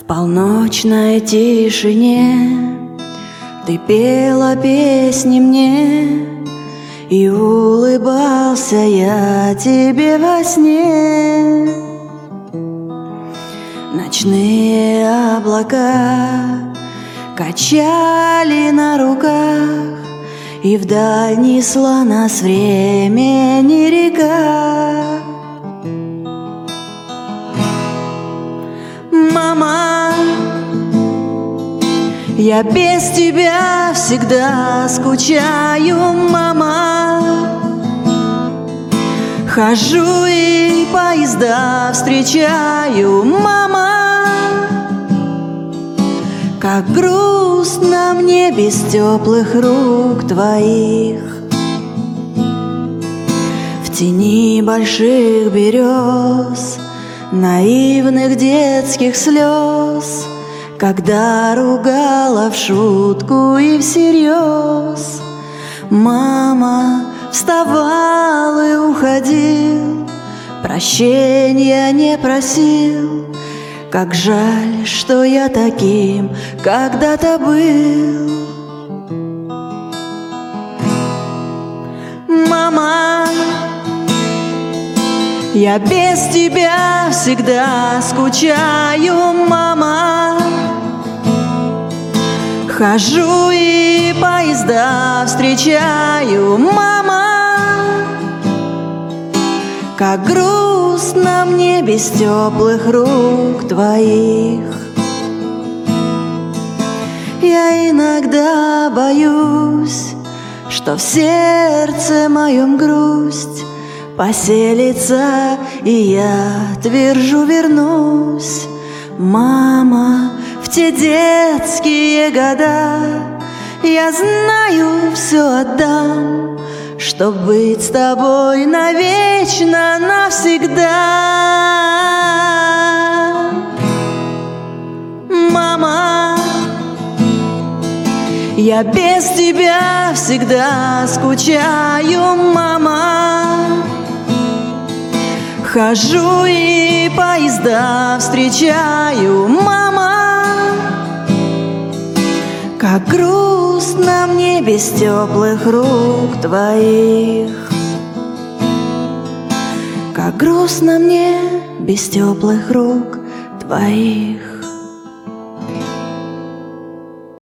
полночной тишине ты пела песни мне, и улыбался я тебе во сне. Ночные облака качали на руках, и вдаль несла нас времени река. Мама, я без тебя всегда скучаю, мама. Хожу и поезда встречаю, мама. Как грустно мне без теплых рук твоих. В тени больших берез, наивных детских слез, когда ругала в шутку и всерьез. Мама, вставал и уходил, прощения не просил. Как жаль, что я таким когда-то был. Мама, я без тебя всегда скучаю, мама. Хожу и поезда встречаю, мама. Как грустно мне без теплых рук твоих. Я иногда боюсь, что в сердце моем грусть поселится, и я твержу вернусь. Мама, в те детские года я знаю, все отдам, чтоб быть с тобой навечно, навсегда. Мама, я без тебя всегда скучаю, мама. Хожу и поезда встречаю, мама. Как грустно мне без теплых рук твоих. Как грустно мне без теплых рук твоих.